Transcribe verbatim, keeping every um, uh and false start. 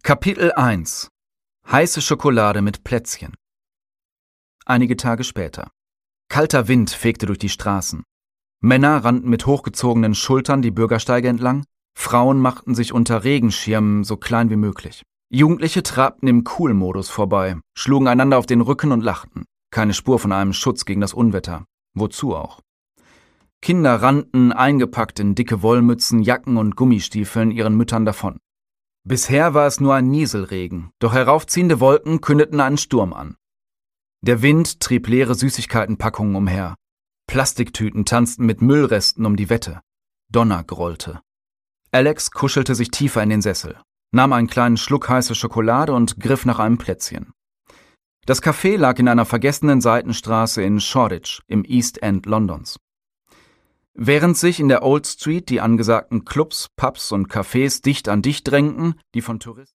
Kapitel eins. Heiße Schokolade mit Plätzchen. Einige Tage später. Kalter Wind fegte durch die Straßen. Männer rannten mit hochgezogenen Schultern die Bürgersteige entlang, Frauen machten sich unter Regenschirmen so klein wie möglich. Jugendliche trabten im Cool-Modus vorbei, schlugen einander auf den Rücken und lachten. Keine Spur von einem Schutz gegen das Unwetter. Wozu auch? Kinder rannten, eingepackt in dicke Wollmützen, Jacken und Gummistiefeln, ihren Müttern davon. Bisher war es nur ein Nieselregen, doch heraufziehende Wolken kündeten einen Sturm an. Der Wind trieb leere Süßigkeitenpackungen umher. Plastiktüten tanzten mit Müllresten um die Wette. Donner grollte. Alex kuschelte sich tiefer in den Sessel, nahm einen kleinen Schluck heiße Schokolade und griff nach einem Plätzchen. Das Café lag in einer vergessenen Seitenstraße in Shoreditch im East End Londons. Während sich in der Old Street die angesagten Clubs, Pubs und Cafés dicht an dicht drängten, die von Touristen